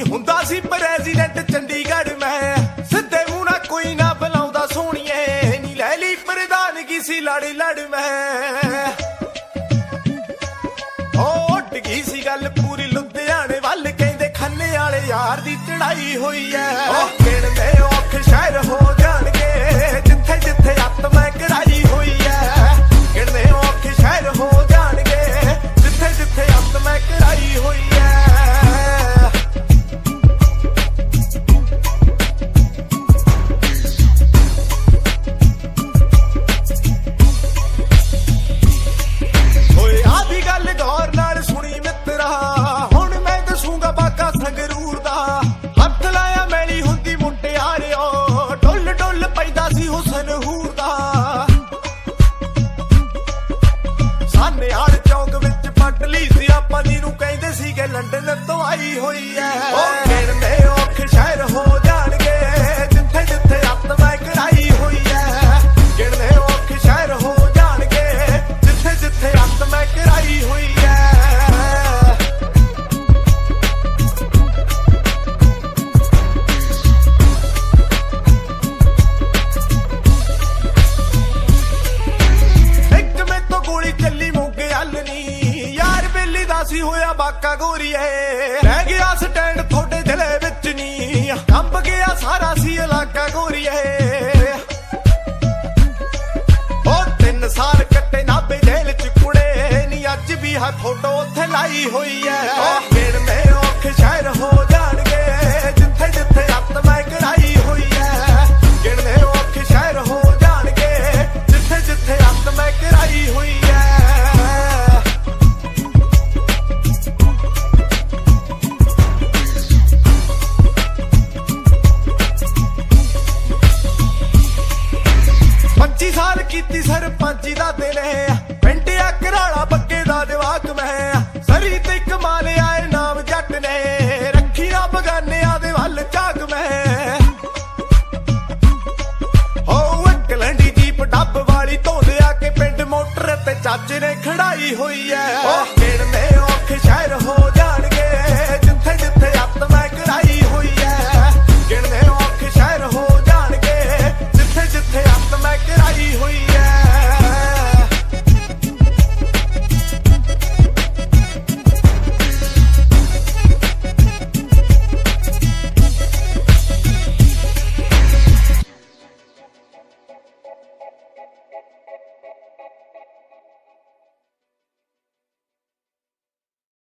ਹੁੰਦਾ ਸੀ ਪ੍ਰੈਜ਼ੀਡੈਂਟ ਚੰਡੀਗੜ੍ਹ ਮੈਂ ਸਿੱਧੇ ਮੂੰਹ ਨਾਲ ਕੋਈ ਨਾ ਬੁਲਾਉਂਦਾ ਸੋਹਣੀਏ ਨੀ ਲੈ ਲਈ ਪ੍ਰਧਾਨਗੀ ਸੀ ਲੜ ਲੜ ਮੈਂ ਉੱਡ ਗਈ ਸੀ ਗੱਲ ਪੂਰੀ ਲੁਧਿਆਣੇ ਵੱਲ ਕਹਿੰਦੇ ਖੰਨੇ ਵਾਲੇ ਯਾਰ ਦੀ ਚੜਾਈ ਹੋਈ ਐ ਗਿਣਦੇ ਔਖ ਸ਼ਹਿਰ ਹੋ ਜਾਣਗੇ ਜਿੱਥੇ ਜਿੱਥੇ ਅੱਤ ਮੈਂ ਕਰਾਈ ਹੋਈ ਐ ਗਿਣਦੇ ਔਖ ਸ਼ਹਿਰ ਹੋ ਜਾਣਗੇ ਜਿੱਥੇ ਜਿੱਥੇ ਅੱਤ ਮੈਂ ਕਰਾਈ ਹੋਈ ਐ ਲੰਡਨ ਤੋਂ ਆਈ ਹੋਈ ਐ ਗਿਣਦੇ ਔਖ ਸ਼ਹਿਰ ਹੋ ਜਾਣਗੇ ਜਿੱਥੇ ਜਿੱਥੇ ਅੱਤ ਮੈਂ ਕਰਾਈ ਹੋਈ ਐ ਗਿਣਦੇ ਔਖ ਸ਼ਹਿਰ ਹੋ ਜਾਣਗੇ ਜਿੱਥੇ ਜਿੱਥੇ ਅੱਤ ਮੈਂ ਕਰਾਈ ਹੋਈ ਐ ਇੱਕ ਮੇ ਤੋਂ ਗੋਲੀ ਚੱਲੀ ਮੋਗੇ ਹੱਲ ਨੀ ਯਾਰ ਬੇਲੀ ਦਾ ਸੀ ਹੋਇਆ ਬਾਕਾ ਗੋਰੀਏ ਰਹਿ ਗਿਆ ਸਟੈਂਡ ਤੁਹਾਡੇ ਦਿਲੇ ਵਿੱਚ ਨੀ ਕੰਬ ਗਿਆ ਸਾਰਾ ਸੀ ਇਲਾਕਾ ਗੋਰੀਏ ਉਹ 3 ਸਾਲ ਕੱਟੇ ਨਾਭੇ ਜੇਲ੍ਹ ਚ ਕੁੜੇ ਨੀ ਅੱਜ ਵੀ ਹੈ ਫੋਟੋ ਉੱਥੇ ਲਾਈ ਹੋਈ ਐ ਗਿਣਦੇ ਔਖ ਸ਼ਹਿਰ ਹੋ ਜਾਣਗੇ ਜਿੱਥੇ ਜਿੱਥੇ ਅੱਤ ਮੈਂ ਕਰਾਈ ਹੋਈ ਐ ਗਿਣਦੇ ਔਖ ਸ਼ਹਿਰ ਹੋ ਜਾਣਗੇ ਜਿੱਥੇ ਜਿੱਥੇ ਅੱਤ ਮੈਂ ਕਰਾਈ ਹੋਈ ਐ ਸਾਲ ਕੀਤੀ ਸਰਪੰਚੀ ਦਾ ਦਿਨੇ ਪਿੰਡਿਆ ਘਰਾਲਾ ਬੱਗੇ ਦਾ ਜਵਾਕ ਮੈਂ ਸਰੀ ਤੇ ਕਮਾਲ ਆਏ ਨਾਮ ਜੱਟ ਨੇ ਰੱਖੀ ਨਾ ਬਗਾਨਿਆਂ ਦੇ ਵੱਲ ਝਾਕ ਮੈਂ ਹੋ ਇੱਕ ਲੰਡੀ ਜੀਪ ਡੱਬ ਵਾਲੀ ਧੋਂਦੇ ਆ ਕੇ ਪਿੰਡ ਮੋਟਰ ਤੇ ਚਾਚੇ ਨੇ ਖੜਾਈ ਹੋਈ ਐ